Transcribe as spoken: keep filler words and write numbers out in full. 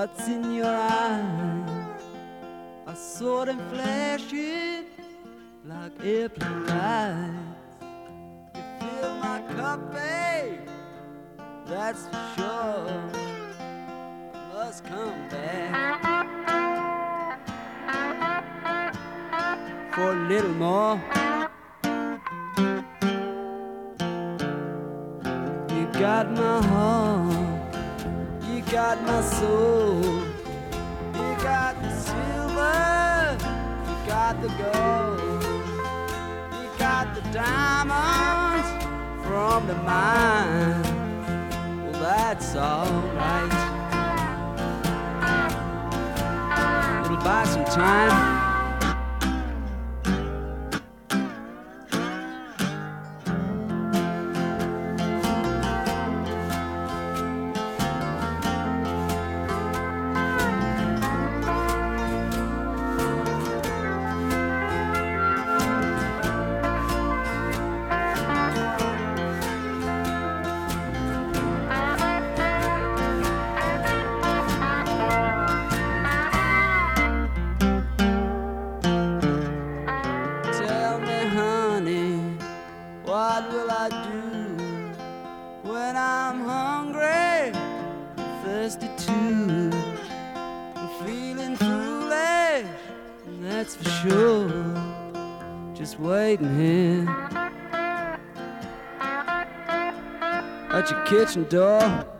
What's in your eyes are sort of flashing like airplane lights. You fill my cup, babe, that's for sure. You must come back for a little more. You got my heart, you got my soul, you got the silver, you got the gold, you got the diamonds from the mine. Well, that's alright. It'll buy some time. What will I do when I'm hungry, thirsty too? I'm feeling foolish, that's for sure. Just waiting here at your kitchen door.